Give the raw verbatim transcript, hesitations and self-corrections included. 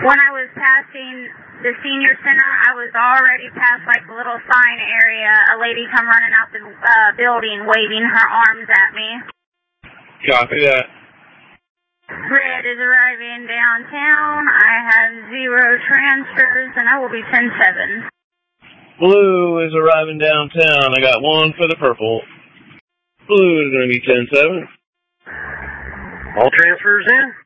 When I was passing the senior center, I was already past like the little sign area. A lady come running out the uh, building waving her arms at me. Copy that. Red is arriving downtown. I have zero transfers, and I will be ten seven. Blue is arriving downtown. I got one for the purple. Blue is going to be ten seven. All transfers in?